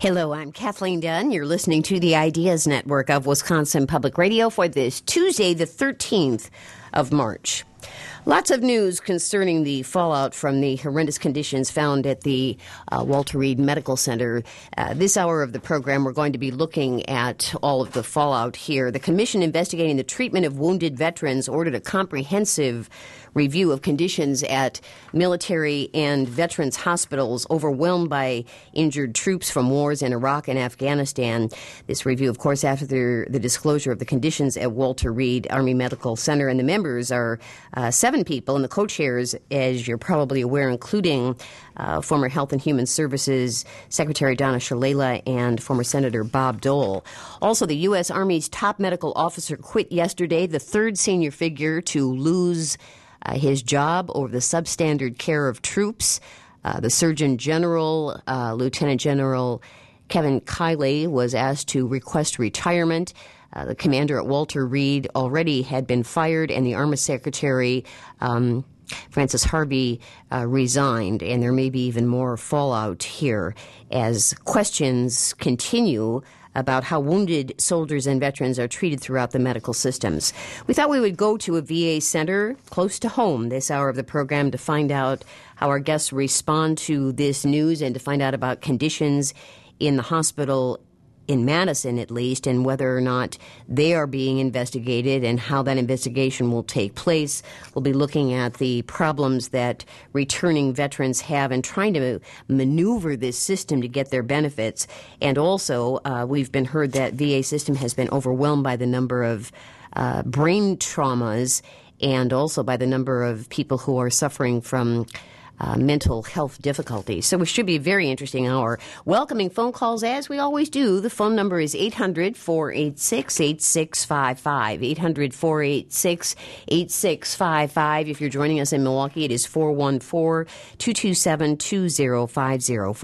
Hello, I'm Kathleen Dunn. You're listening to the Ideas Network of Wisconsin Public Radio for this Tuesday, the 13th of March. Lots of news concerning the fallout from the horrendous conditions found at the Walter Reed Medical Center. This hour of the program, we're going to be looking at all of the fallout here. The commission investigating the treatment of wounded veterans ordered a comprehensive review of conditions at military and veterans hospitals overwhelmed by injured troops from wars in Iraq and Afghanistan. This review, of course, after the disclosure of the conditions at Walter Reed Army Medical Center, and the members are 7 people, and the co-chairs, as you're probably aware, including former Health and Human Services Secretary Donna Shalala and former Senator Bob Dole. Also, the U.S. Army's top medical officer quit yesterday, the third senior figure to lose his job over the substandard care of troops. The Surgeon General, Lieutenant General Kevin Kiley, was asked to request retirement. The commander at Walter Reed already had been fired, and the Army Secretary, Francis Harvey, resigned. And there may be even more fallout here as questions continue about how wounded soldiers and veterans are treated throughout the medical systems. We thought we would go to a VA center close to home this hour of the program to find out how our guests respond to this news and to find out about conditions in the hospital in Madison, at least, and whether or not they are being investigated and how that investigation will take place. We'll be looking at the problems that returning veterans have and trying to maneuver this system to get their benefits. And also, we've been heard that VA system has been overwhelmed by the number of brain traumas and also by the number of people who are suffering from mental health difficulties. So it should be a very interesting hour. Welcoming phone calls as we always do. The phone number is 800-486-8655. 800-486-8655. If you're joining us in Milwaukee, it is 414-227-2050.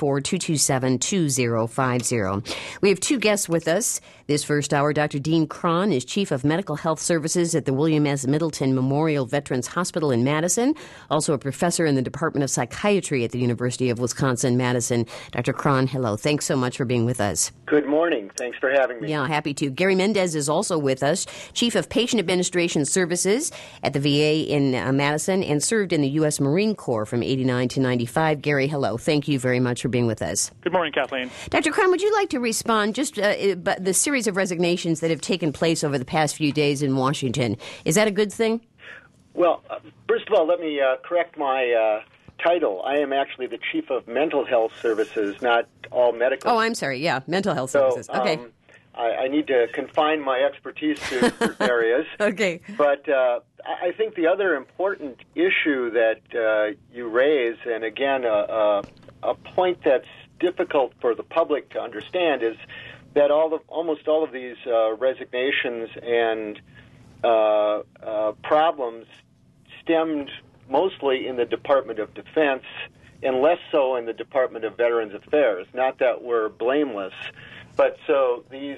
414-227-2050. We have 2 guests with us this first hour. Dr. Dean Cron is Chief of Medical Health Services at the William S. Middleton Memorial Veterans Hospital in Madison, also a professor in the Department of Psychiatry at the University of Wisconsin-Madison. Dr. Cron, hello. Thanks so much for being with us. Good morning. Thanks for having me. Yeah, happy to. Gary Mendez is also with us, Chief of Patient Administration Services at the VA in Madison, and served in the U.S. Marine Corps from 89 to 95. Gary, hello. Thank you very much for being with us. Good morning, Kathleen. Dr. Cron, would you like to respond just the series of resignations that have taken place over the past few days in Washington? Is that a good thing? Well, first of all, let me correct my title. I am actually the Chief of Mental Health Services, not all medical. Oh, I'm sorry. Yeah, mental health services. Okay. I need to confine my expertise to certain areas. Okay. But I think the other important issue that you raise, and again, a point that's difficult for the public to understand, is that almost all of these resignations and problems stemmed mostly in the Department of Defense and less so in the Department of Veterans Affairs. Not that we're blameless, but so these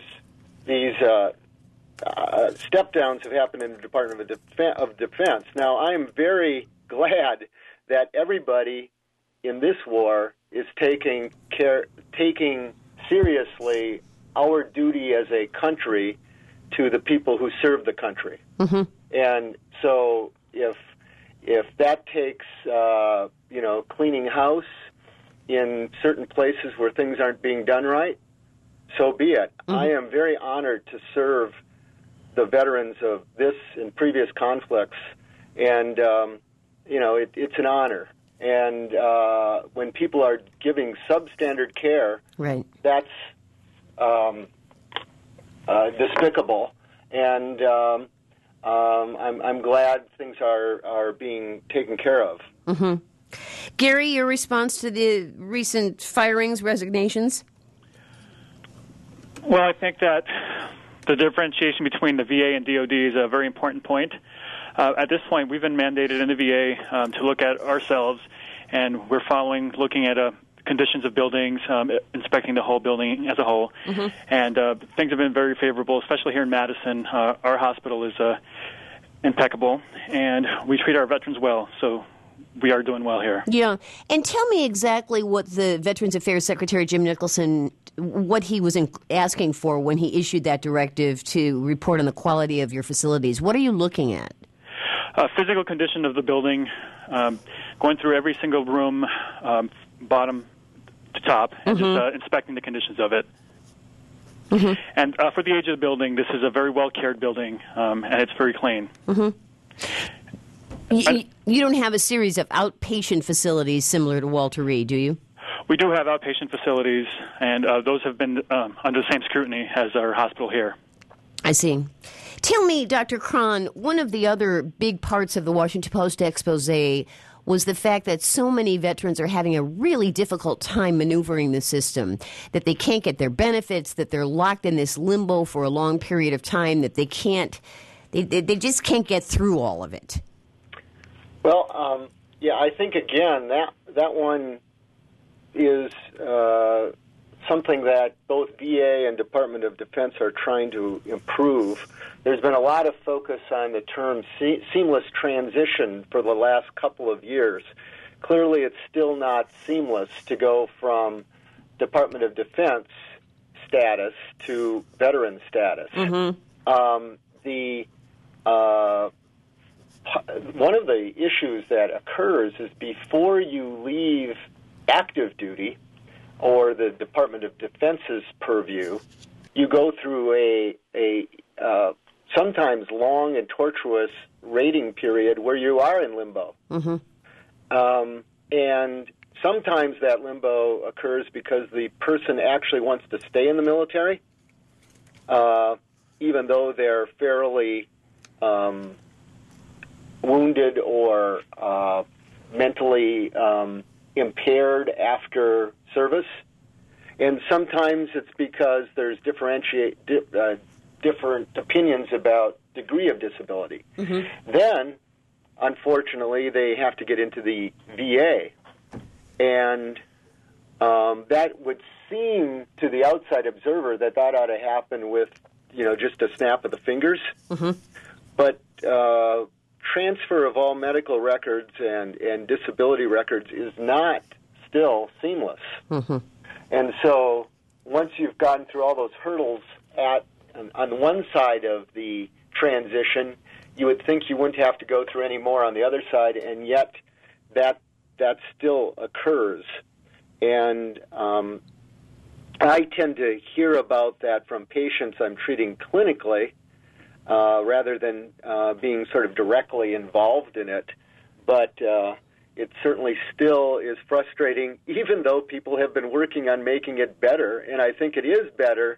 step downs have happened in the Department of Defense. Now, I am very glad that everybody in this war is taking seriously our duty as a country to the people who serve the country. Mm-hmm. And so if that takes, cleaning house in certain places where things aren't being done right, so be it. Mm-hmm. I am very honored to serve the veterans of this and previous conflicts, and, it's an honor. And when people are giving substandard care, right, that's despicable. And I'm glad things are being taken care of. Mm-hmm. Gary, your response to the recent firings, resignations? Well, I think that the differentiation between the VA and DOD is a very important point. At this point, we've been mandated in the VA to look at ourselves, and we're looking at conditions of buildings, inspecting the whole building as a whole. Mm-hmm. And things have been very favorable, especially here in Madison. Our hospital is impeccable, and we treat our veterans well. So we are doing well here. Yeah. And tell me exactly what the Veterans Affairs Secretary, Jim Nicholson, what he was asking for when he issued that directive to report on the quality of your facilities. What are you looking at? Physical condition of the building, going through every single room, bottom to top, and just inspecting the conditions of it. Mm-hmm. And for the age of the building, this is a very well-cared building, and it's very clean. Mm-hmm. You don't have a series of outpatient facilities similar to Walter Reed, do you? We do have outpatient facilities, and those have been under the same scrutiny as our hospital here. I see. Tell me, Dr. Cron, one of the other big parts of the Washington Post expose was the fact that so many veterans are having a really difficult time maneuvering the system, that they can't get their benefits, that they're locked in this limbo for a long period of time, that they just can't get through all of it. Well, yeah, I think, again, that one is something that both VA and Department of Defense are trying to improve. There's been a lot of focus on the term seamless transition for the last couple of years. Clearly, it's still not seamless to go from Department of Defense status to veteran status. Mm-hmm. One of the issues that occurs is before you leave active duty or the Department of Defense's purview, you go through a sometimes long and tortuous rating period where you are in limbo. Mm-hmm. And sometimes that limbo occurs because the person actually wants to stay in the military, even though they're fairly wounded or mentally impaired after service. And sometimes it's because there's different opinions about degree of disability. Mm-hmm. Then, unfortunately, they have to get into the VA. And that would seem to the outside observer that ought to happen with, just a snap of the fingers. Mm-hmm. But transfer of all medical records and disability records is not still seamless. Mm-hmm. And so once you've gotten through all those hurdles on one side of the transition, you would think you wouldn't have to go through any more on the other side, and yet that still occurs. And I tend to hear about that from patients I'm treating clinically, rather than being sort of directly involved in it. But it certainly still is frustrating, even though people have been working on making it better, and I think it is better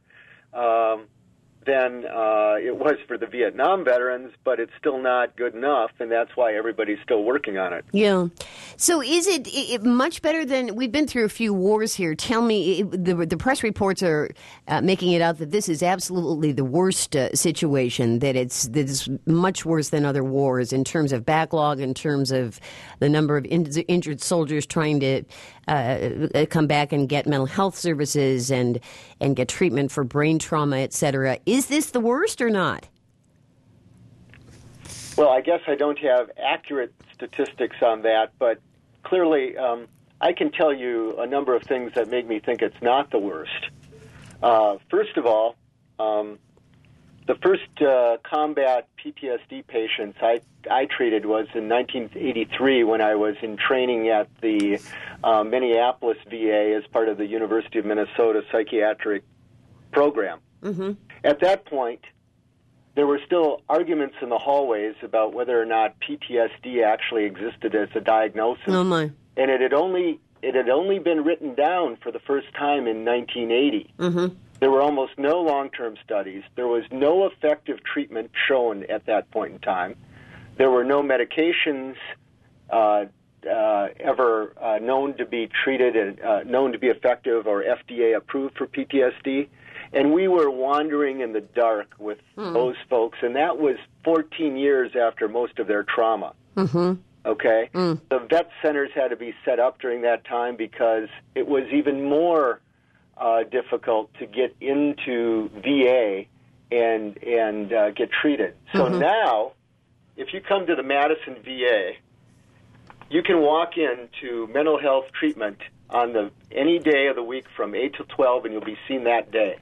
than it was for the Vietnam veterans, but it's still not good enough, and that's why everybody's still working on it. Yeah. So is it much better than, we've been through a few wars here. Tell me, the press reports are making it out that this is absolutely the worst situation, that it's much worse than other wars in terms of backlog, in terms of the number of injured soldiers trying to come back and get mental health services and get treatment for brain trauma, et cetera. Is this the worst or not? Well, I guess I don't have accurate statistics on that, but clearly I can tell you a number of things that make me think it's not the worst. First of all, the first combat PTSD patients I treated was in 1983 when I was in training at the Minneapolis VA as part of the University of Minnesota psychiatric program. Mm-hmm. At that point, there were still arguments in the hallways about whether or not PTSD actually existed as a diagnosis. Oh my. And it had only been written down for the first time in 1980. Mm-hmm. There were almost no long-term studies. There was no effective treatment shown at that point in time. There were no medications ever known to be treated and known to be effective or FDA approved for PTSD. And we were wandering in the dark with those folks, and that was 14 years after most of their trauma. Mm-hmm. Okay? Mm. The vet centers had to be set up during that time because it was even more difficult to get into VA and get treated. So now, if you come to the Madison VA, you can walk into mental health treatment on any day of the week from 8 to 12, and you'll be seen that day.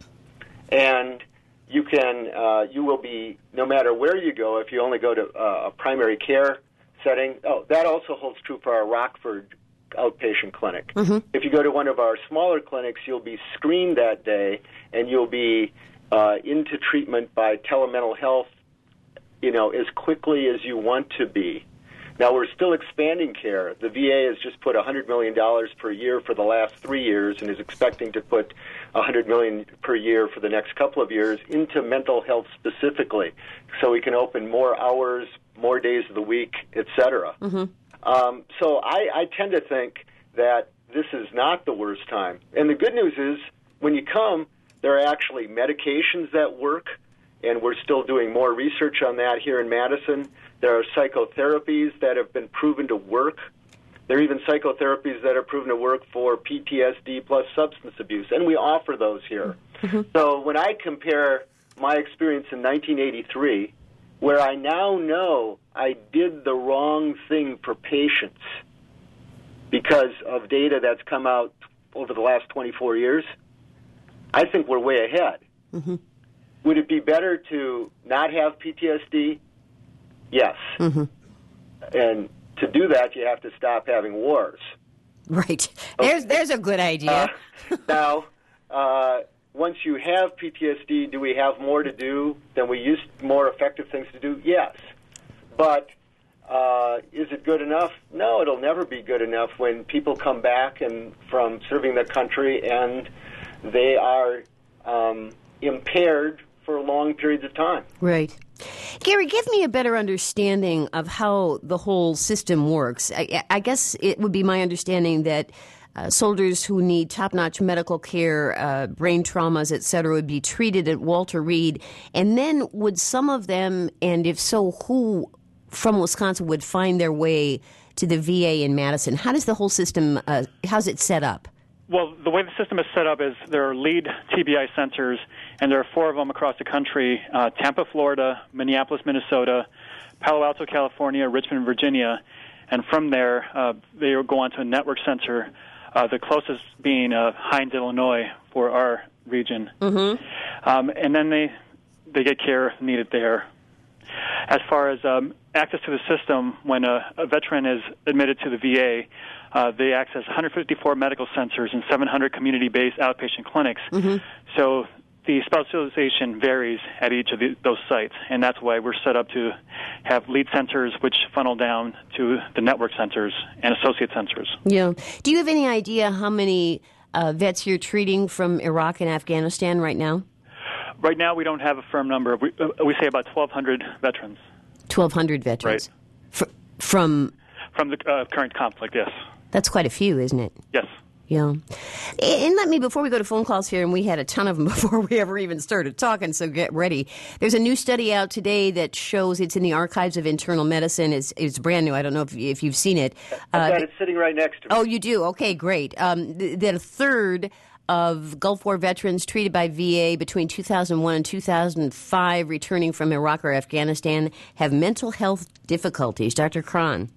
And you will be, no matter where you go, if you only go to a primary care setting. Oh, that also holds true for our Rockford outpatient clinic. Mm-hmm. If you go to one of our smaller clinics, you'll be screened that day, and you'll be into treatment by telemental health, as quickly as you want to be. Now, we're still expanding care. The VA has just put $100 million per year for the last 3 years and is expecting to put $100 million per year for the next couple of years into mental health specifically, so we can open more hours, more days of the week, et cetera. Mm-hmm. So I tend to think that this is not the worst time. And the good news is, when you come, there are actually medications that work, and we're still doing more research on that here in Madison. There are psychotherapies that have been proven to work. There are even psychotherapies that are proven to work for PTSD plus substance abuse, and we offer those here. Mm-hmm. So when I compare my experience in 1983, where I now know I did the wrong thing for patients because of data that's come out over the last 24 years, I think we're way ahead. Mm-hmm. Would it be better to not have PTSD? Yes. Mm-hmm. And to do that, you have to stop having wars. Right. There's a good idea. Now, once you have PTSD, do we have more to do than we used, more effective things to do? Yes. But is it good enough? No, it'll never be good enough when people come back from serving the country and they are impaired for long periods of time. Right. Gary, give me a better understanding of how the whole system works. I guess it would be my understanding that soldiers who need top-notch medical care, brain traumas, et cetera, would be treated at Walter Reed. And then would some of them, and if so, who from Wisconsin would find their way to the VA in Madison? How does the whole system, how's it set up? Well, the way the system is set up is there are lead TBI centers, and there are 4 of them across the country: Tampa, Florida; Minneapolis, Minnesota; Palo Alto, California; Richmond, Virginia. And from there, they will go on to a network center, the closest being Hines, Illinois, for our region. Mm-hmm. And then they get care needed there. As far as access to the system, when a veteran is admitted to the VA, they access 154 medical centers and 700 community-based outpatient clinics. Mm-hmm. So the specialization varies at each of those sites, and that's why we're set up to have lead centers which funnel down to the network centers and associate centers. Yeah. Do you have any idea how many vets you're treating from Iraq and Afghanistan right now? Right now, we don't have a firm number. We say about 1,200 veterans. 1,200 veterans? Right. From the current conflict, yes. That's quite a few, isn't it? Yes. Yeah. And let me, before we go to phone calls here, and we had a ton of them before we ever even started talking, so get ready. There's a new study out today that shows, it's in the Archives of Internal Medicine. It's brand new. I don't know if you've seen it. I've got it sitting right next to me. Oh, you do? Okay, great. That a third of Gulf War veterans treated by VA between 2001 and 2005 returning from Iraq or Afghanistan have mental health difficulties. Dr. Cron.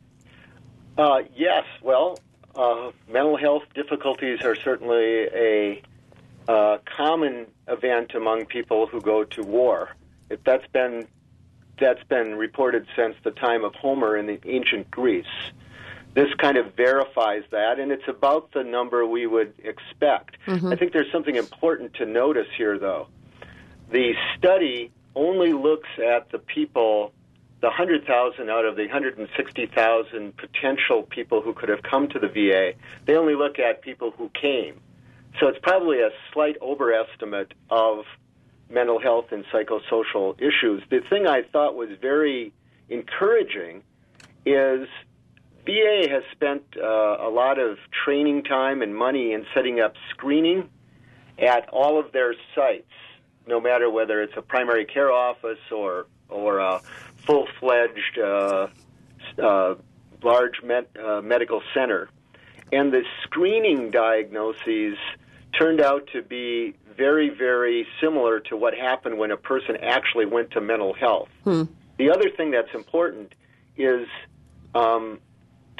Yes. Well, mental health difficulties are certainly a common event among people who go to war. That's been reported since the time of Homer in the ancient Greece. This kind of verifies that, and it's about the number we would expect. Mm-hmm. I think there's something important to notice here, though. The study only looks at the people, the 100,000 out of the 160,000 potential people who could have come to the VA. They only look at people who came. So it's probably a slight overestimate of mental health and psychosocial issues. The thing I thought was very encouraging is VA has spent a lot of training time and money in setting up screening at all of their sites, no matter whether it's a primary care office or a full-fledged large medical center. And the screening diagnoses turned out to be very, very similar to what happened when a person actually went to mental health. The other thing that's important is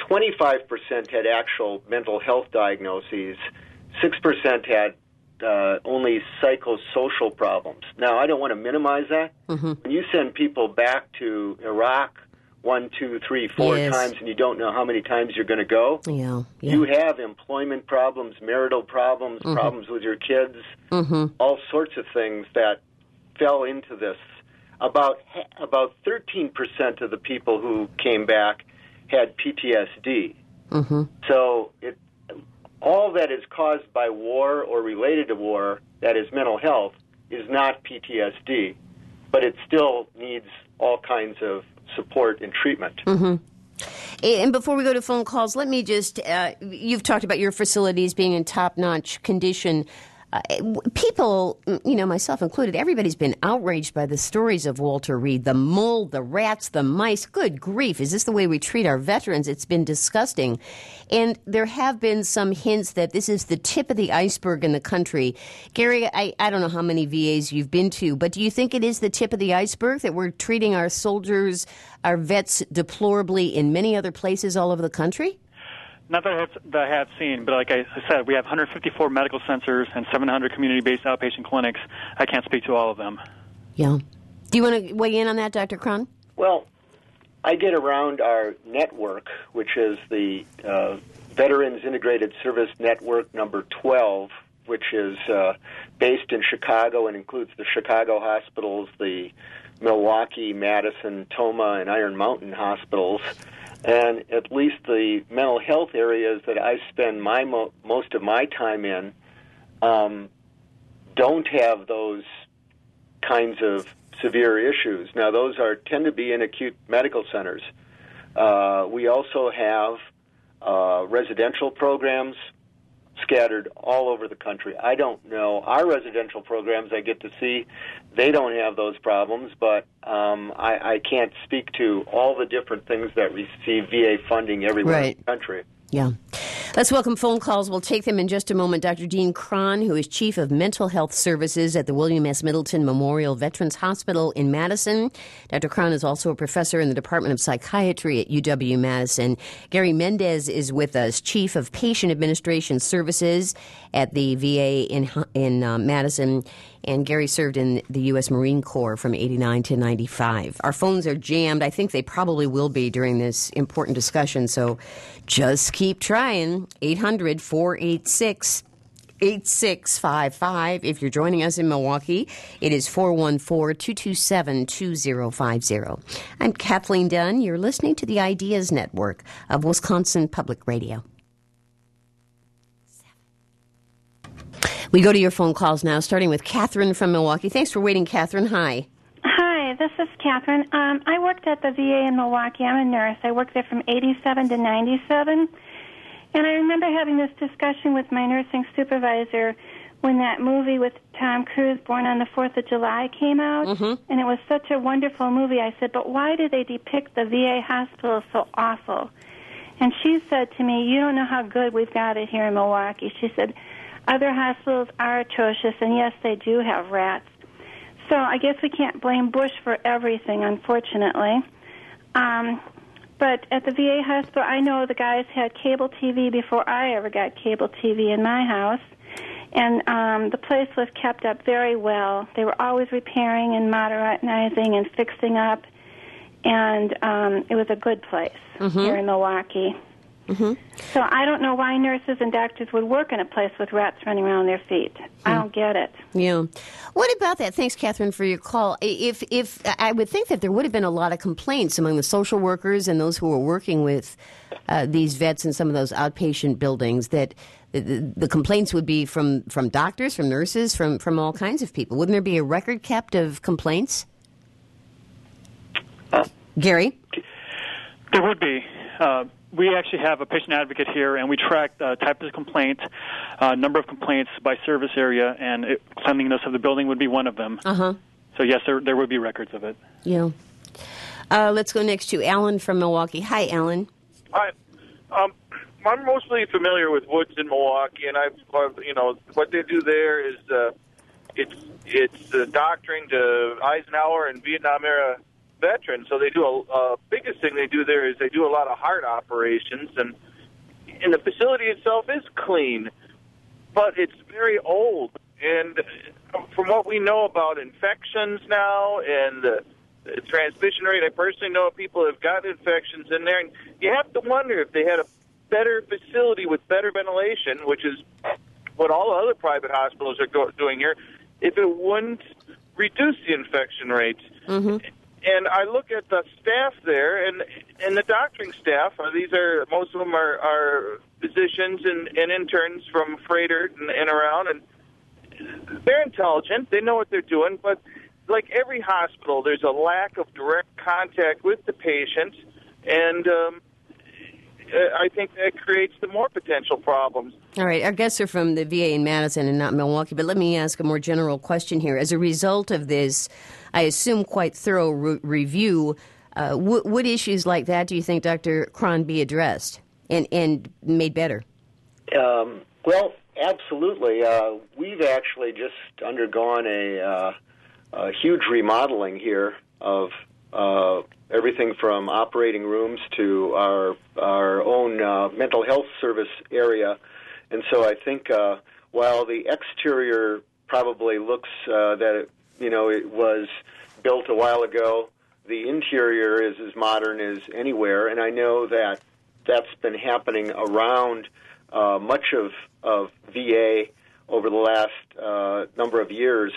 25% had actual mental health diagnoses. 6% had only psychosocial problems. Now, I don't want to minimize that. Mm-hmm. When you send people back to Iraq 1, 2, 3, 4 Yes. times, and you don't know how many times you're going to go, Yeah. you have employment problems, marital problems, problems with your kids, all sorts of things that fell into this. About 13% of the people who came back had PTSD. So all that is caused by war or related to war, that is mental health, is not PTSD, but it still needs all kinds of support and treatment. And before we go to phone calls, let me just, you've talked about your facilities being in top-notch condition. People, myself included, everybody's been outraged by the stories of Walter Reed. The mold, the rats, the mice. Good grief, is this the way we treat our veterans? It's been disgusting. And there have been some hints that this is the tip of the iceberg in the country. Gary, I don't know how many VAs you've been to, but do you think it is the tip of the iceberg, that we're treating our soldiers, our vets, deplorably in many other places all over the country? Not that I have seen, but like I said, we have 154 medical centers and 700 community-based outpatient clinics. I can't speak to all of them. Yeah. Do you want to weigh in on that, Dr. Cron? Well, I get around our network, which is the Veterans Integrated Service Network number 12, which is based in Chicago and includes the Chicago hospitals, the Milwaukee, Madison, Toma, and Iron Mountain hospitals. And at least the mental health areas that I spend most of my time in don't have those kinds of severe issues. Now, those tend to be in acute medical centers. We also have residential programs scattered all over the country. I don't know. Our residential programs I get to see, they don't have those problems, but I can't speak to all the different things that receive VA funding everywhere in the country. Yeah. Let's welcome phone calls. We'll take them in just a moment. Dr. Dean Cron, who is Chief of Mental Health Services at the William S. Middleton Memorial Veterans Hospital in Madison. Dr. Cron is also a professor in the Department of Psychiatry at UW-Madison. Gary Mendez is with us, Chief of Patient Administration Services at the VA in Madison. And Gary served in the U.S. Marine Corps from 89 to 95. Our phones are jammed. I think they probably will be during this important discussion, so just keep trying. 800-486-8655. If you're joining us in Milwaukee, it is 414-227-2050. I'm Kathleen Dunn. You're listening to the Ideas Network of Wisconsin Public Radio. We go to your phone calls now, starting with Catherine from Milwaukee. Thanks for waiting, Catherine. Hi. Hi, this is Catherine. I worked at the VA in Milwaukee. I'm a nurse. I worked there from 87 to 97. And I remember having this discussion with my nursing supervisor when that movie with Tom Cruise, Born on the 4th of July, came out. And it was such a wonderful movie. I said, but why do they depict the VA hospital so awful? And she said to me, you don't know how good we've got it here in Milwaukee. She said, other hospitals are atrocious, and yes, they do have rats. So I guess we can't blame Bush for everything, unfortunately. But at the VA hospital, I know the guys had cable TV before I ever got cable TV in my house. And the place was kept up very well. They were always repairing and modernizing and fixing up. And it was a good place here in Milwaukee. So I don't know why nurses and doctors would work in a place with rats running around their feet. I don't get it. Yeah. What about that? Thanks, Catherine, for your call. If I would think that there would have been a lot of complaints among the social workers and those who were working with these vets in some of those outpatient buildings, that the complaints would be from doctors, from nurses, from all kinds of people. Wouldn't there be a record kept of complaints? Gary? There would be. We actually have a patient advocate here, and we track type of complaint, number of complaints by service area, and cleanliness of the building would be one of them. So, yes, there would be records of it. Yeah. Let's go next to Alan from Milwaukee. Hi, Alan. Hi. I'm mostly familiar with Woods in Milwaukee, and what they do there is it's doctoring to Eisenhower and Vietnam era veterans. So they do biggest thing they do there is they do a lot of heart operations, and the facility itself is clean, but it's very old. And from what we know about infections now and the transmission rate, I personally know people have gotten infections in there, and you have to wonder if they had a better facility with better ventilation, which is what all other private hospitals are doing here, if it wouldn't reduce the infection rates. Mm-hmm. And I look at the staff there, and the doctoring staff. Most of them are physicians and interns from Freighter and around, and they're intelligent. They know what they're doing, but like every hospital, there's a lack of direct contact with the patient, and I think that creates the more potential problems. All right, our guests are from the VA in Madison and not Milwaukee, but let me ask a more general question here. As a result of this, I assume quite thorough review, what issues like that do you think, Dr. Cron, be addressed and made better? Well, absolutely. We've actually just undergone a huge remodeling here of everything from operating rooms to our own mental health service area. And so I think while the exterior probably looks that it was built a while ago, the interior is as modern as anywhere. And I know that that's been happening around much of VA over the last number of years.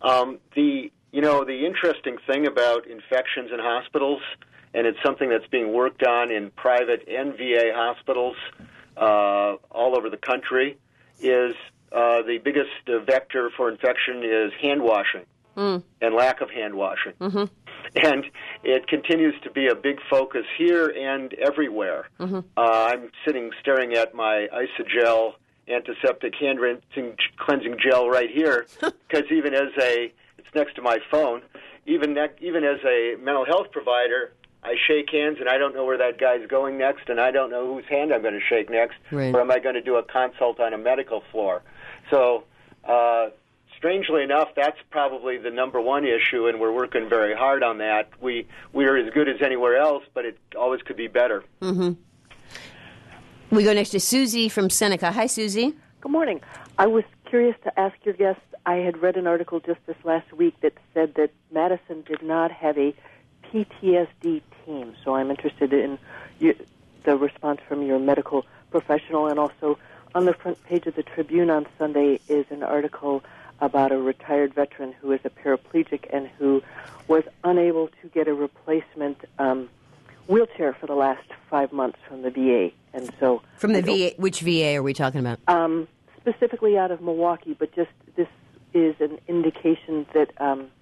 The interesting thing about infections in hospitals, and it's something that's being worked on in private and VA hospitals all over the country, is the biggest vector for infection is hand washing and lack of hand washing. Mm-hmm. And it continues to be a big focus here and everywhere. Mm-hmm. I'm staring at my Isogel antiseptic hand cleansing gel right here, because it's next to my phone. Even as a mental health provider, I shake hands, and I don't know where that guy's going next, and I don't know whose hand I'm going to shake next, right. Or am I going to do a consult on a medical floor? So, strangely enough, that's probably the number one issue, and we're working very hard on that. We are as good as anywhere else, but it always could be better. Mm-hmm. We go next to Susie from Seneca. Hi, Susie. Good morning. I was curious to ask your guest, I had read an article just this last week that said that Madison did not have a PTSD team, so I'm interested in the response from your medical professional. And also on the front page of the Tribune on Sunday is an article about a retired veteran who is a paraplegic and who was unable to get a replacement wheelchair for the last 5 months from the VA. And so from the VA, which VA are we talking about? Specifically out of Milwaukee, but just this is an indication that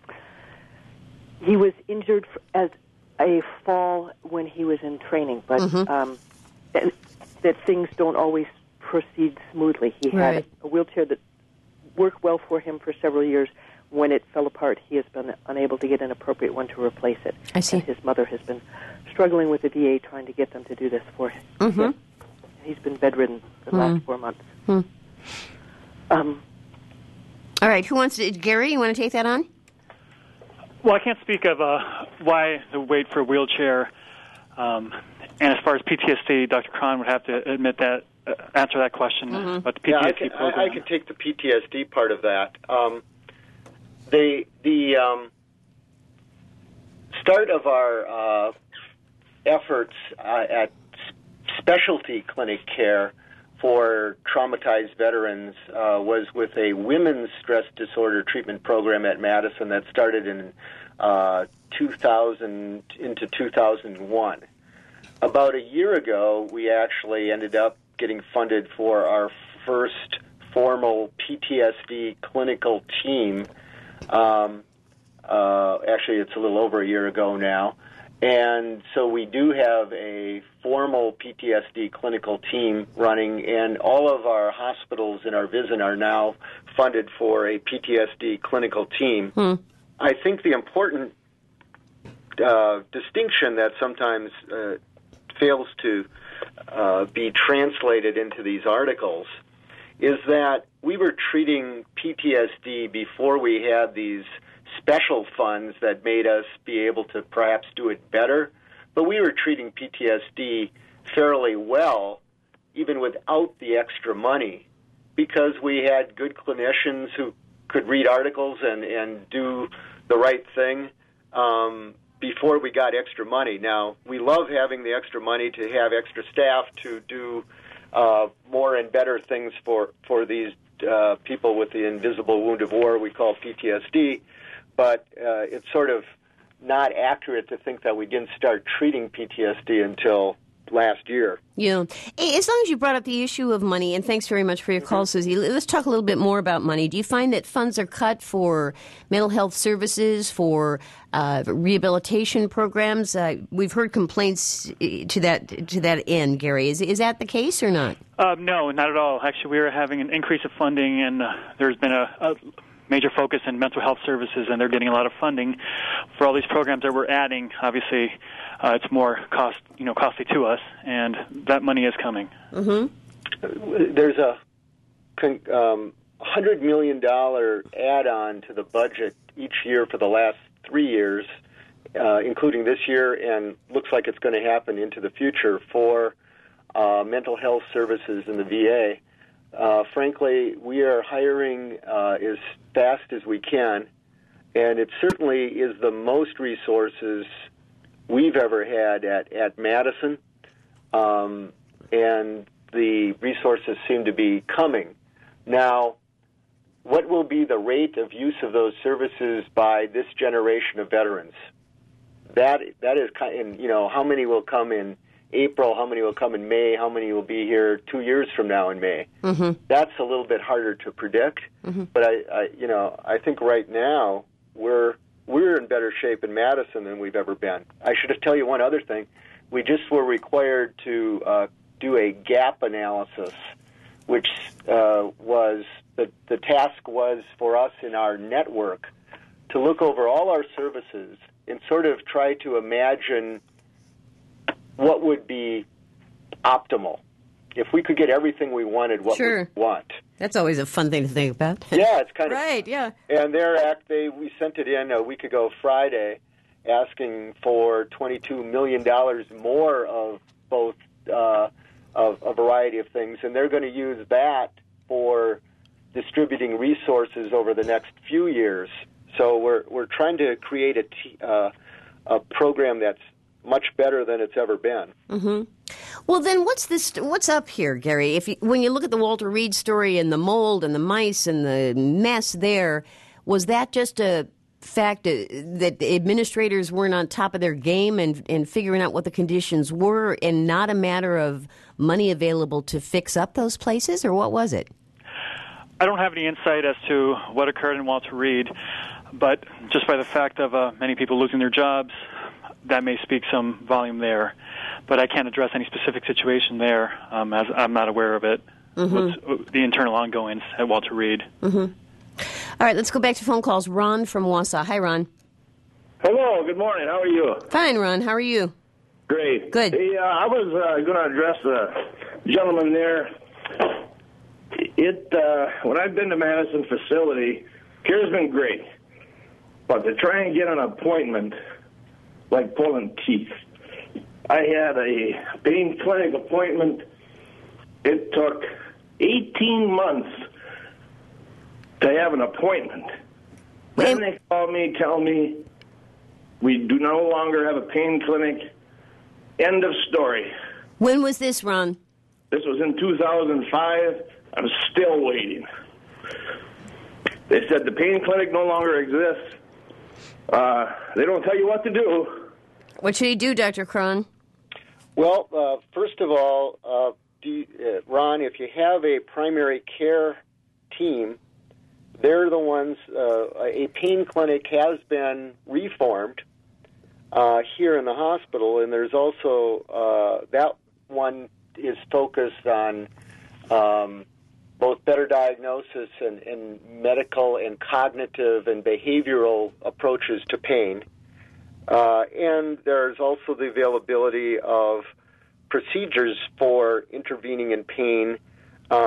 he was injured as a fall when he was in training, but that things don't always proceed smoothly. He had a wheelchair that worked well for him for several years. When it fell apart, he has been unable to get an appropriate one to replace it. I see. And his mother has been struggling with the VA trying to get them to do this for him. Mm-hmm. He's been bedridden for the last 4 months. All right, who wants to? Gary, you want to take that on? Well, I can't speak of why the wait for a wheelchair. And as far as PTSD, Dr. Cron would have to answer that question about the PTSD program. I can take the PTSD part of that. The start of our efforts at specialty clinic care for traumatized veterans was with a women's stress disorder treatment program at Madison that started in 2000 into 2001. About a year ago, we actually ended up getting funded for our first formal PTSD clinical team. Actually, it's a little over a year ago now. And so we do have a formal PTSD clinical team running, and all of our hospitals in our VISN are now funded for a PTSD clinical team. I think the important distinction that sometimes fails to be translated into these articles is that we were treating PTSD before we had these special funds that made us be able to perhaps do it better. But we were treating PTSD fairly well, even without the extra money, because we had good clinicians who could read articles and do the right thing before we got extra money. Now, we love having the extra money to have extra staff to do more and better things for these people with the invisible wound of war we call PTSD, but it's sort of not accurate to think that we didn't start treating PTSD until last year. Yeah. As long as you brought up the issue of money, and thanks very much for your call, Susie, let's talk a little bit more about money. Do you find that funds are cut for mental health services, for rehabilitation programs? We've heard complaints to that end, Gary. Is that the case or not? No, not at all. Actually, we are having an increase of funding, and there's been a major focus in mental health services, and they're getting a lot of funding for all these programs that we're adding. Obviously, it's more costly to us, and that money is coming. Mm-hmm. There's a $100 million add-on to the budget each year for the last 3 years, including this year, and looks like it's going to happen into the future for mental health services in the VA. Frankly, we are hiring as fast as we can, and it certainly is the most resources we've ever had at Madison, and the resources seem to be coming. Now, what will be the rate of use of those services by this generation of veterans? That is kind of, how many will come in April, how many will come in May, how many will be here 2 years from now in May. Mm-hmm. That's a little bit harder to predict, but I think right now we're in better shape in Madison than we've ever been. I should tell you one other thing. We just were required to do a gap analysis, which was the task was for us in our network to look over all our services and sort of try to imagine what would be optimal. If we could get everything we wanted, what would we want? That's always a fun thing to think about. Yeah, it's kind of right. Yeah, and we sent it in a week ago Friday, asking for $22 million more of both of a variety of things, and they're going to use that for distributing resources over the next few years. So we're trying to create a program that's much better than it's ever been. Mm-hmm. Well, then what's up here, Gary? When you look at the Walter Reed story and the mold and the mice and the mess there, was that just a fact that the administrators weren't on top of their game and figuring out what the conditions were, and not a matter of money available to fix up those places, or what was it? I don't have any insight as to what occurred in Walter Reed, but just by the fact of many people losing their jobs, that may speak some volume there. But I can't address any specific situation there, as I'm not aware of it. Mm-hmm. What's the internal ongoings at Walter Reed. Mm-hmm. All right, let's go back to phone calls. Ron from Wausau. Hi, Ron. Hello, good morning. How are you? Fine, Ron. How are you? Great. Good. Hey, I was going to address the gentleman there. When I've been to Madison facility, care's been great. But to try and get an appointment, like pulling teeth. I had a pain clinic appointment. It took 18 months to have an appointment. Then they call me, tell me, we do no longer have a pain clinic. End of story. When was this, Ron? This was in 2005. I'm still waiting. They said the pain clinic no longer exists. They don't tell you what to do. What should he do, Dr. Cron? Well, first of all, Ron, if you have a primary care team, they're the ones, a pain clinic has been reformed here in the hospital, and there's also, that one is focused on both better diagnosis and medical and cognitive and behavioral approaches to pain. And there's also the availability of procedures for intervening in pain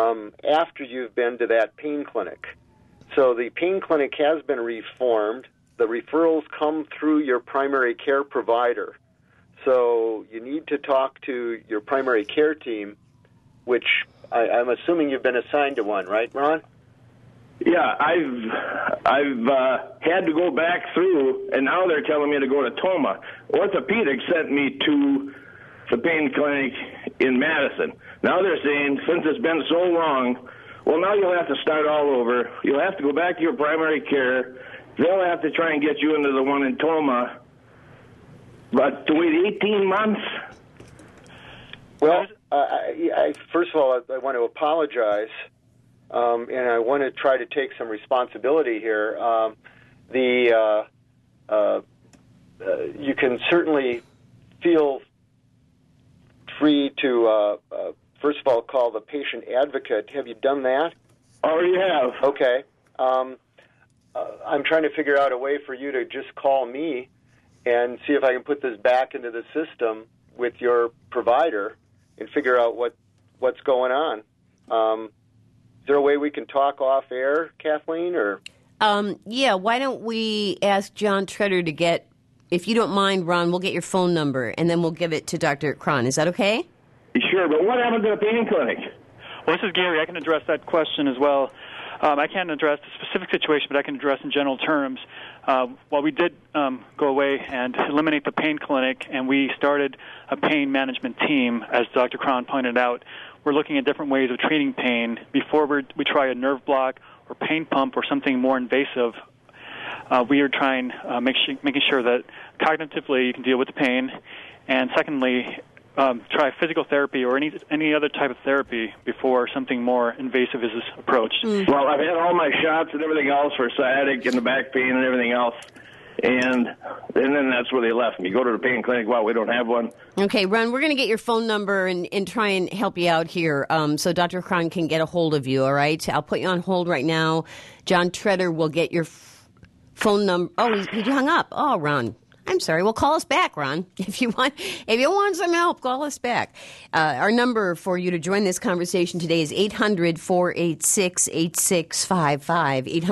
after you've been to that pain clinic. So the pain clinic has been reformed. the referrals come through your primary care provider. So you need to talk to your primary care team, which I'm assuming you've been assigned to one, right, Ron? Yeah, I've had to go back through, and now they're telling me to go to Toma. Orthopedics sent me to the pain clinic in Madison. Now they're saying, since it's been so long, well, now you'll have to start all over. You'll have to go back to your primary care. They'll have to try and get you into the one in Toma. But to wait 18 months? Well, first of all, I want to apologize, and I want to try to take some responsibility here. You can certainly feel free to, first of all, call the patient advocate. Have you done that? Already have. Okay. I'm trying to figure out a way for you to just call me and see if I can put this back into the system with your provider and figure out what's going on. Is there a way we can talk off air, Kathleen? Or yeah, why don't we ask John Tretter to get, if you don't mind, Ron, we'll get your phone number, and then we'll give it to Dr. Cron. Is that okay? Sure, but what happened to the pain clinic? Well, this is Gary. I can address that question as well. I can't address the specific situation, but I can address in general terms. While we did go away and eliminate the pain clinic, and we started a pain management team, as Dr. Cron pointed out, we're looking at different ways of treating pain. Before we try a nerve block or pain pump or something more invasive, we are trying making sure that cognitively you can deal with the pain, and secondly, try physical therapy or any other type of therapy before something more invasive is approached. Well, I've had all my shots and everything else for sciatic and the back pain and everything else, and then that's where they left me. Go to the pain clinic. Well, we don't have one. Okay, Ron, we're going to get your phone number and try and help you out here so Dr. Cron can get a hold of you, all right? I'll put you on hold right now. John Tretter will get your phone number. Oh, he hung up. Oh, Ron. I'm sorry. Well, call us back, Ron. If you want some help, call us back. Our number for you to join this conversation today is 800-486-8655,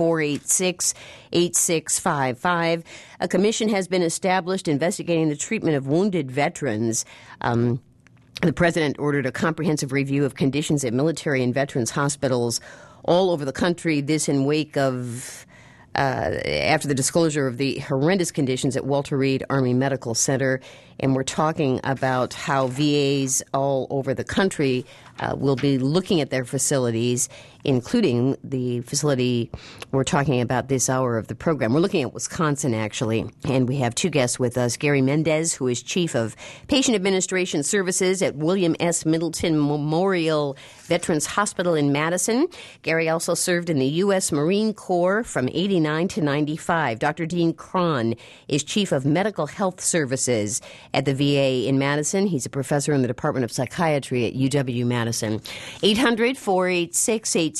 800-486-8655. A commission has been established investigating the treatment of wounded veterans. The president ordered a comprehensive review of conditions at military and veterans hospitals all over the country, this in wake of after the disclosure of the horrendous conditions at Walter Reed Army Medical Center. And we're talking about how VAs all over the country will be looking at their facilities, including the facility we're talking about this hour of the program. We're looking at Wisconsin, actually, and we have two guests with us. Gary Mendez, who is Chief of Patient Administration Services at William S. Middleton Memorial Veterans Hospital in Madison. Gary also served in the U.S. Marine Corps from 89 to 95. Dr. Dean Cron is Chief of Medical Health Services at the VA in Madison. He's a professor in the Department of Psychiatry at UW-Madison. 800-486-8655,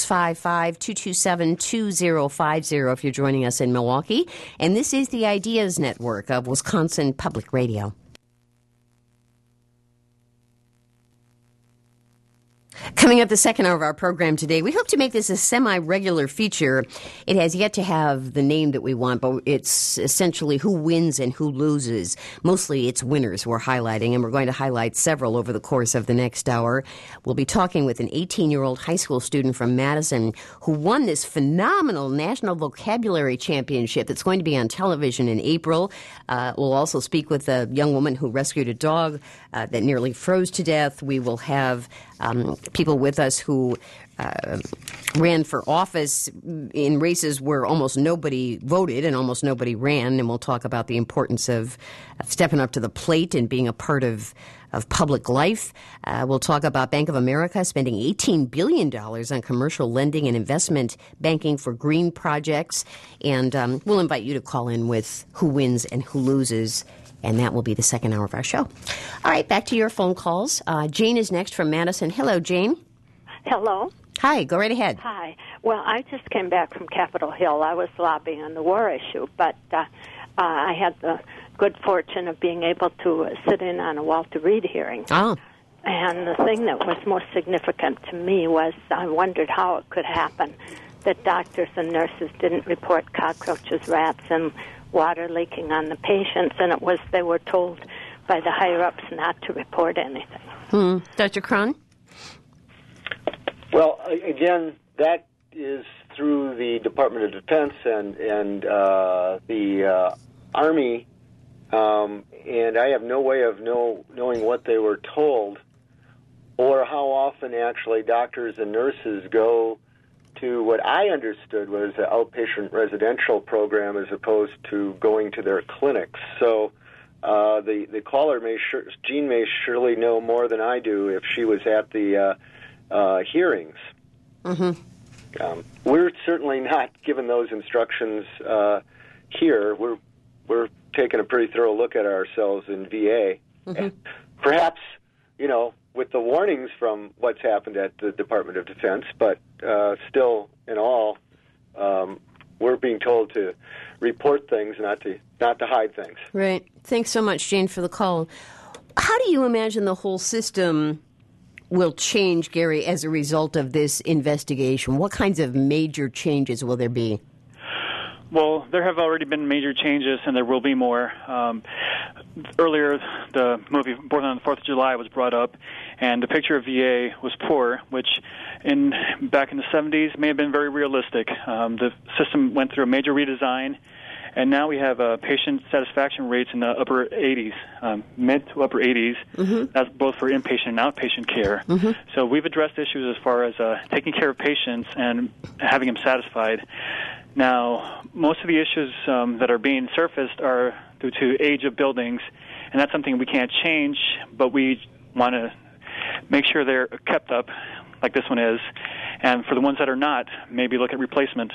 227-2050 if you're joining us in Milwaukee. And this is the Ideas Network of Wisconsin Public Radio. Coming up the second hour of our program today, we hope to make this a semi-regular feature. It has yet to have the name that we want, but it's essentially who wins and who loses. Mostly it's winners we're highlighting, and we're going to highlight several over the course of the next hour. We'll be talking with an 18-year-old high school student from Madison who won this phenomenal National Vocabulary Championship that's going to be on television in April. We'll also speak with a young woman who rescued a dog that nearly froze to death. We will have people with us who ran for office in races where almost nobody voted and almost nobody ran, and we'll talk about the importance of stepping up to the plate and being a part of public life. We'll talk about Bank of America spending $18 billion on commercial lending and investment banking for green projects, and we'll invite you to call in with who wins and who loses, and that will be the second hour of our show. All right, back to your phone calls. Jane is next from Madison. Hello, Jane. Hello. Hi, go right ahead. Hi. Well, I just came back from Capitol Hill. I was lobbying on the war issue, but I had the good fortune of being able to sit in on a Walter Reed hearing. Oh. And the thing that was most significant to me was I wondered how it could happen that doctors and nurses didn't report cockroaches, rats, and water leaking on the patients, and they were told by the higher-ups not to report anything. Dr. Cron? Well, again, that is through the Department of Defense and the Army, and I have no way of knowing what they were told or how often actually doctors and nurses go to what I understood was an outpatient residential program as opposed to going to their clinics. So the caller Jean may surely know more than I do if she was at the hearings. Mm-hmm. We're certainly not given those instructions here. We're taking a pretty thorough look at ourselves in VA. Mm-hmm. Perhaps, with the warnings from what's happened at the Department of Defense, but still, in all, we're being told to report things, not to hide things. Right. Thanks so much, Jane, for the call. How do you imagine the whole system will change, Gary, as a result of this investigation? What kinds of major changes will there be? Well, there have already been major changes, and there will be more. Earlier, the movie Born on the 4th of July was brought up, and the picture of VA was poor, which back in the 70s may have been very realistic. The system went through a major redesign, and now we have patient satisfaction rates in the upper 80s, mid to upper 80s. Mm-hmm. That's both for inpatient and outpatient care. Mm-hmm. So we've addressed issues as far as taking care of patients and having them satisfied. Now, most of the issues that are being surfaced are due to age of buildings, and that's something we can't change, but we want to make sure they're kept up, like this one is. And for the ones that are not, maybe look at replacement.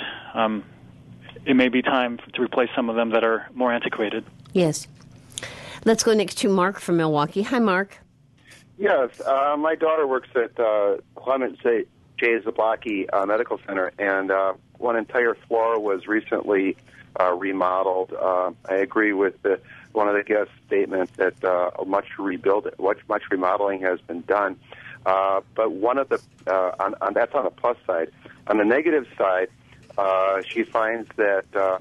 It may be time to replace some of them that are more antiquated. Yes. Let's go next to Mark from Milwaukee. Hi, Mark. Yes, my daughter works at Clement J. Zablocki Medical Center, and one entire floor was recently remodeled. I agree with one of the guest statements that much remodeling has been done. But one of the that's on the plus side. On the negative side, she finds that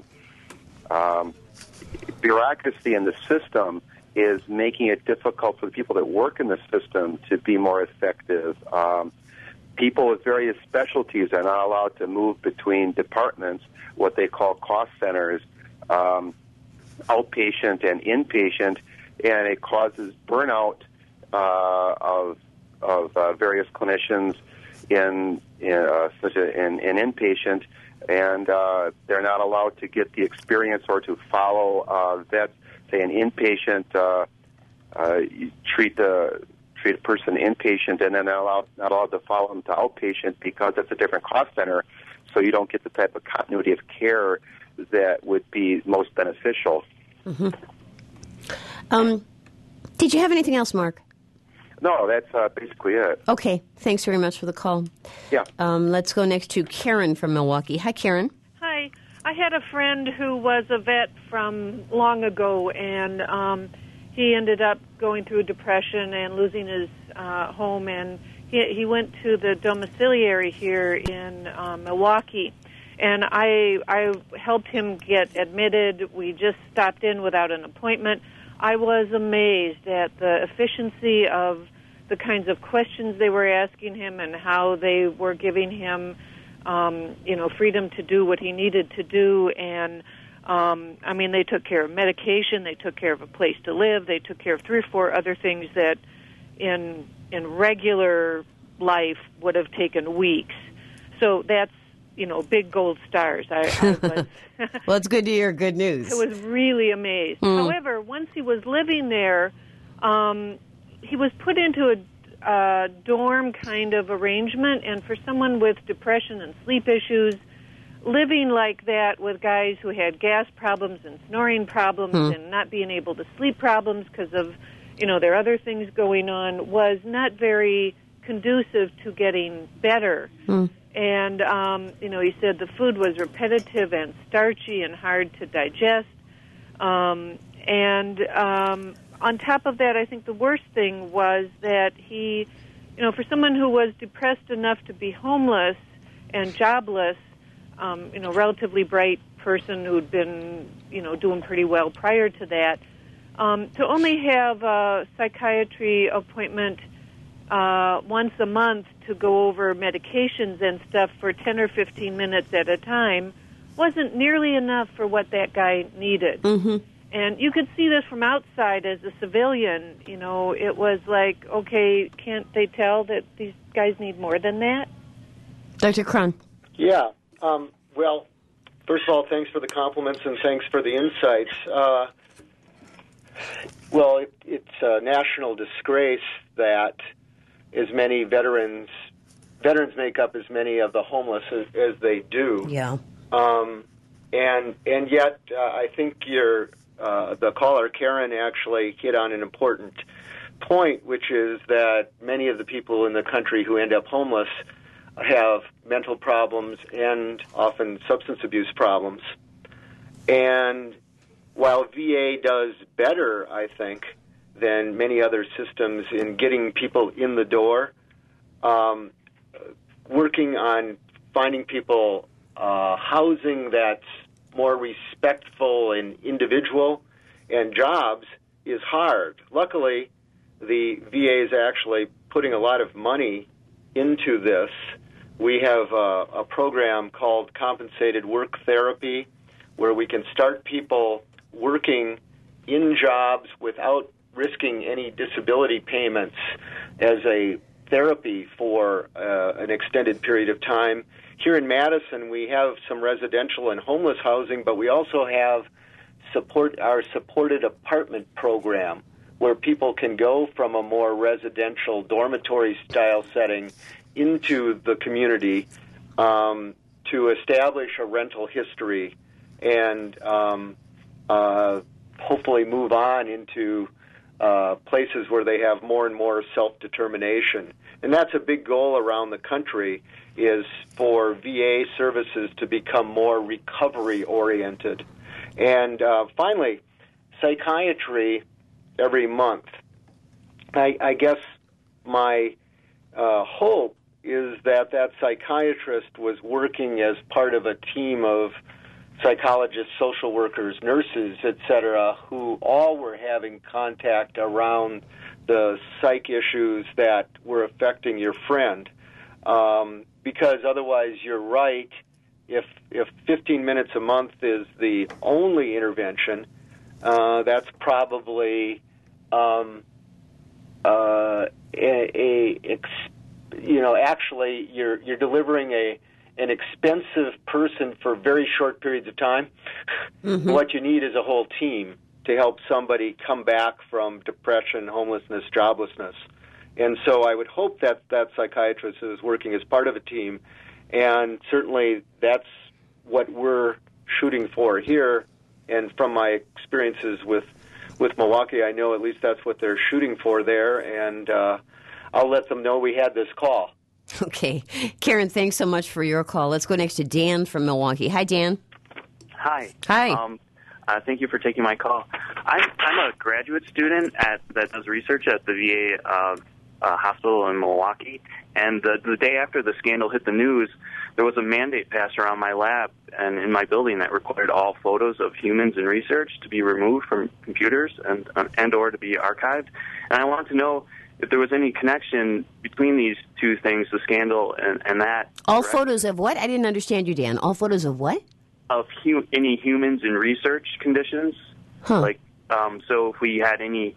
bureaucracy in the system is making it difficult for the people that work in the system to be more effective. People with various specialties are not allowed to move between departments, what they call cost centers, outpatient and inpatient, and it causes burnout of various clinicians in inpatient, and they're not allowed to get the experience or to follow vets. Say an inpatient, you treat a person inpatient, and then they're not allowed to follow them to outpatient because it's a different cost center, so you don't get the type of continuity of care that would be most beneficial. Mm-hmm. Did you have anything else, Mark? No, that's basically it. Okay, thanks very much for the call. Yeah. Let's go next to Karen from Milwaukee. Hi, Karen. Hi. I had a friend who was a vet from long ago, and he ended up going through depression and losing his home, and he went to the domiciliary here in Milwaukee, and I helped him get admitted. We just stopped in without an appointment. I was amazed at the efficiency of the kinds of questions they were asking him and how they were giving him, freedom to do what he needed to do. And, they took care of medication, they took care of a place to live, they took care of 3 or 4 other things that in regular life would have taken weeks. So that's, big gold stars. I was well, it's good to hear good news. I was really amazed. However, once he was living there, he was put into a dorm kind of arrangement, and for someone with depression and sleep issues, living like that with guys who had gas problems and snoring problems and not being able to sleep problems because of, their other things going on was not very conducive to getting better. And, he said the food was repetitive and starchy and hard to digest. On top of that, I think the worst thing was that he, for someone who was depressed enough to be homeless and jobless, relatively bright person who'd been, doing pretty well prior to that. To only have a psychiatry appointment once a month to go over medications and stuff for 10 or 15 minutes at a time wasn't nearly enough for what that guy needed. Mm-hmm. And you could see this from outside as a civilian. It was like, okay, can't they tell that these guys need more than that? Dr. Cron. Yeah. Well, first of all, thanks for the compliments and thanks for the insights. It's a national disgrace that as many veterans make up as many of the homeless as they do. Yeah. And yet, I think the caller, Karen, actually hit on an important point, which is that many of the people in the country who end up homeless have mental problems and often substance abuse problems. And while VA does better, I think, than many other systems in getting people in the door, working on finding people housing that's more respectful and individual and jobs is hard. Luckily, the VA is actually putting a lot of money into this. We have a program called Compensated Work Therapy, where we can start people working in jobs without risking any disability payments as a therapy for an extended period of time. Here in Madison, we have some residential and homeless housing, but we also have our supported apartment program, where people can go from a more residential dormitory-style setting into the community to establish a rental history and hopefully move on into places where they have more and more self-determination. And that's a big goal around the country, is for VA services to become more recovery-oriented. And finally, psychiatry every month. I guess my hope is that psychiatrist was working as part of a team of psychologists, social workers, nurses, etc., who all were having contact around the psych issues that were affecting your friend. Because otherwise, you're right, if 15 minutes a month is the only intervention, that's probably actually you're delivering an expensive person for very short periods of time. Mm-hmm. What you need is a whole team to help somebody come back from depression, homelessness, joblessness. And so I would hope that psychiatrist is working as part of a team, and certainly that's what we're shooting for here. And from my experiences with Milwaukee, I know at least that's what they're shooting for there, and I'll let them know we had this call. Okay. Karen, thanks so much for your call. Let's go next to Dan from Milwaukee. Hi, Dan. Hi. Hi. Thank you for taking my call. I'm a graduate student that does research at the VA hospital in Milwaukee, and the day after the scandal hit the news, there was a mandate passed around my lab and in my building that required all photos of humans in research to be removed from computers and or to be archived. And I wanted to know if there was any connection between these two things, the scandal and that. All photos of what? I didn't understand you, Dan. All photos of what? Of any humans in research conditions. Huh. Like, so if we had any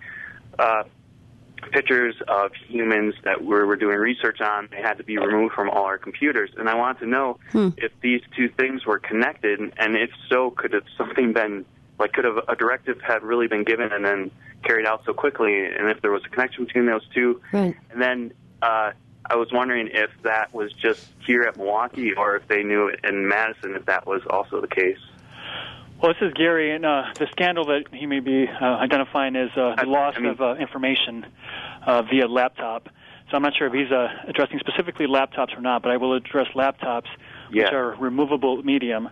pictures of humans that we're doing research on, they had to be removed from all our computers. And I wanted to know if these two things were connected, and if so, could have something been, like, could have a directive had really been given and then carried out so quickly, and if there was a connection between those two. Right. And then I was wondering if that was just here at Milwaukee or if they knew it in Madison, if that was also the case. Well, this is Gary, and the scandal that he may be identifying is the loss of information via laptop. So I'm not sure if he's addressing specifically laptops or not, but I will address laptops, which are removable medium.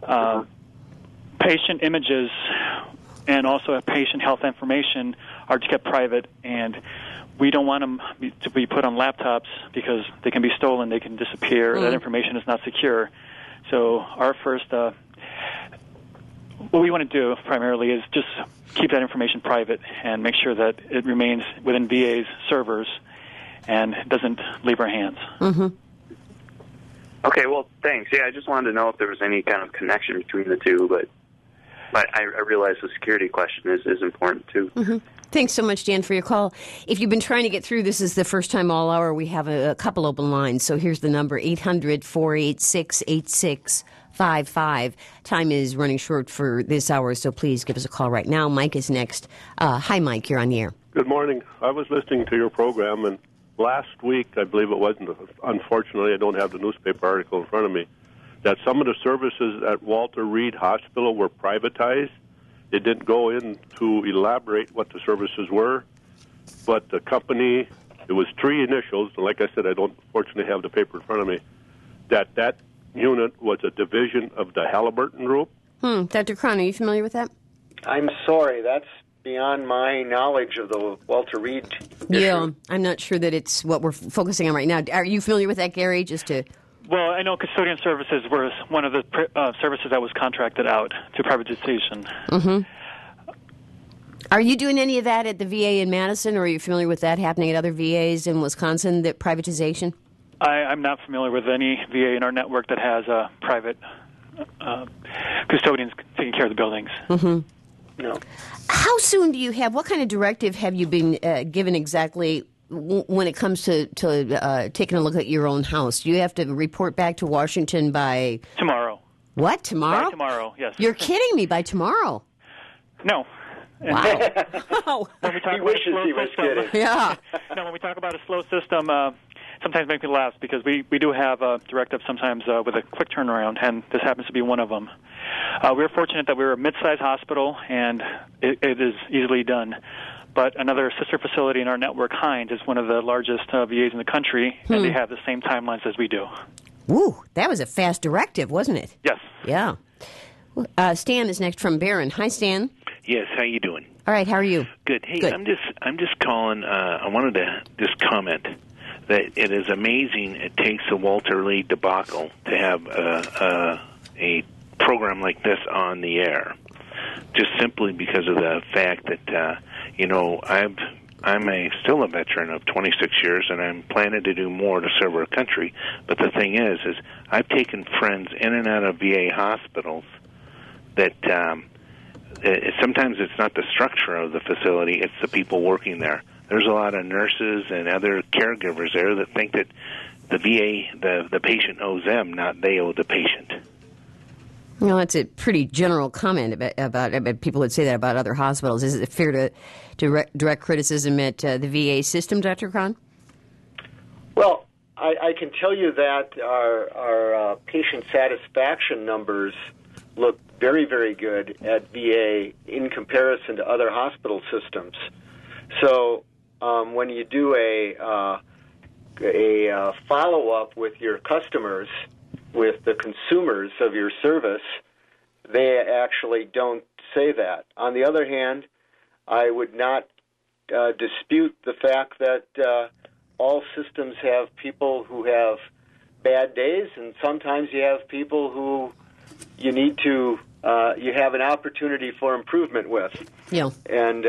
Patient images and also patient health information are kept private, and we don't want them to be put on laptops because they can be stolen, they can disappear, that information is not secure. So our first, what we want to do primarily is just keep that information private and make sure that it remains within VA's servers and doesn't leave our hands. Mm-hmm. Okay, well, thanks. Yeah, I just wanted to know if there was any kind of connection between the two, but I realize the security question is important, too. Mm-hmm. Thanks so much, Dan, for your call. If you've been trying to get through, this is the first time all hour. We have a couple open lines, so here's the number, 800-486-8655. Time is running short for this hour, so please give us a call right now. Mike is next. Hi, Mike. You're on the air. Good morning. I was listening to your program, and last week, I believe it was, unfortunately, I don't have the newspaper article in front of me, that some of the services at Walter Reed Hospital were privatized. It didn't go in to elaborate what the services were, but the company, it was 3 initials, and like I said, I don't fortunately have the paper in front of me, that unit was a division of the Halliburton Group. Dr. Cron, are you familiar with that? I'm sorry, that's beyond my knowledge of the Walter Reed issue. Yeah, I'm not sure that it's what we're focusing on right now. Are you familiar with that, Gary, just to... Well, I know custodian services was one of the services that was contracted out to privatization. Mm-hmm. Are you doing any of that at the VA in Madison, or are you familiar with that happening at other VAs in Wisconsin, that privatization? I'm not familiar with any VA in our network that has private custodians taking care of the buildings. Mm-hmm. No. How soon do you have, what kind of directive have you been given exactly when it comes to taking a look at your own house? Do you have to report back to Washington by... Tomorrow. What, tomorrow? By tomorrow, yes. You're kidding me, by tomorrow? No. Wow. When we talk He about wishes a slow he was system, kidding. Yeah. No, when we talk about a slow system, sometimes make me laugh because we do have directives sometimes with a quick turnaround, and this happens to be one of them. We're fortunate that we're a mid-sized hospital, and it is easily done. But another sister facility in our network, Hines, is one of the largest VAs in the country, and they have the same timelines as we do. Woo, that was a fast directive, wasn't it? Yes. Yeah. Stan is next from Barron. Hi, Stan. Yes, how you doing? All right, how are you? Good. Hey, Good. I'm just calling. I wanted to just comment that it is amazing. It takes a Walter Reed debacle to have a program like this on the air, just simply because of the fact that I'm still a veteran of 26 years, and I'm planning to do more to serve our country. But the thing is I've taken friends in and out of VA hospitals that sometimes it's not the structure of the facility, it's the people working there. There's a lot of nurses and other caregivers there that think that the VA, the patient owes them, not they owe the patient. Well, that's a pretty general comment about people would say that about other hospitals. Is it fair to direct criticism at the VA system, Dr. Cron? Well, I can tell you that our patient satisfaction numbers look very, very good at VA in comparison to other hospital systems. So when you do a follow-up with your customers, with the consumers of your service, they actually don't say that. On the other hand, I would not dispute the fact that all systems have people who have bad days, and sometimes you have people who you need to you have an opportunity for improvement with. Yeah. And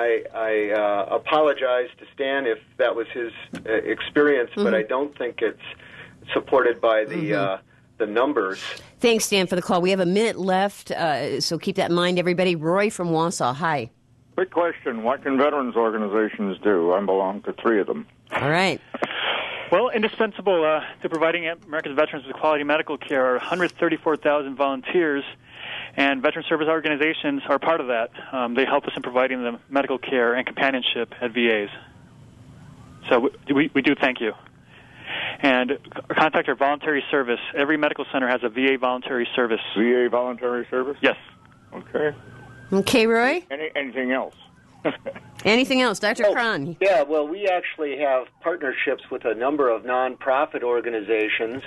I apologize to Stan if that was his experience, but I don't think it's supported by the numbers. Thanks, Stan, for the call. We have a minute left, so keep that in mind, everybody. Roy from Wausau, hi. Quick question. What can veterans organizations do? I belong to 3 of them. All right. Well, indispensable to providing America's veterans with quality medical care are 134,000 volunteers, and veteran service organizations are part of that. They help us in providing the medical care and companionship at VAs. So we do thank you. And contact our voluntary service. Every medical center has a VA voluntary service. VA voluntary service? Yes. Okay. Okay, Roy? Anything else? Anything else? Dr. Cron? Yeah, well, we actually have partnerships with a number of nonprofit organizations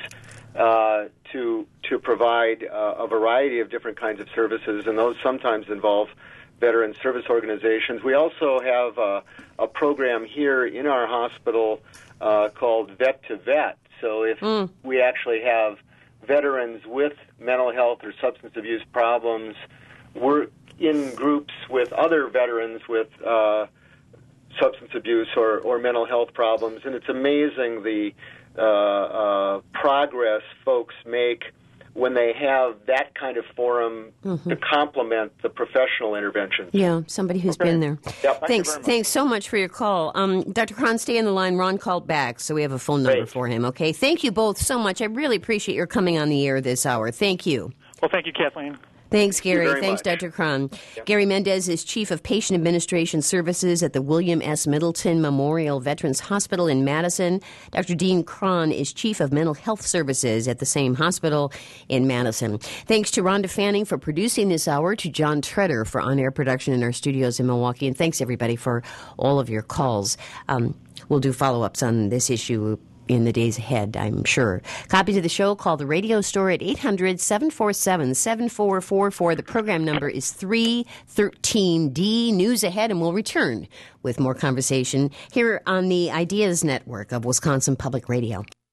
to provide a variety of different kinds of services, and those sometimes involve veteran service organizations. We also have a program here in our hospital called Vet to Vet. So if we actually have veterans with mental health or substance abuse problems were in groups with other veterans with substance abuse or mental health problems, and it's amazing the progress folks make when they have that kind of forum to complement the professional interventions. Yeah, somebody who's been there. Yeah, Thanks so much for your call. Dr. Cron, stay on the line. Ron called back, so we have a phone number for him, okay? Thank you both so much. I really appreciate your coming on the air this hour. Thank you. Well, thank you, Kathleen. Thanks, Gary. Thank you very Thanks, much. Dr. Cron. Gary Mendez is Chief of Patient Administration Services at the William S. Middleton Memorial Veterans Hospital in Madison. Dr. Dean Cron is Chief of Mental Health Services at the same hospital in Madison. Thanks to Rhonda Fanning for producing this hour, to John Treader for on-air production in our studios in Milwaukee, and thanks, everybody, for all of your calls. We'll do follow-ups on this issue in the days ahead, I'm sure. Copies of the show, call the radio store at 800-747-7444. The program number is 313D. News ahead, and we'll return with more conversation here on the Ideas Network of Wisconsin Public Radio.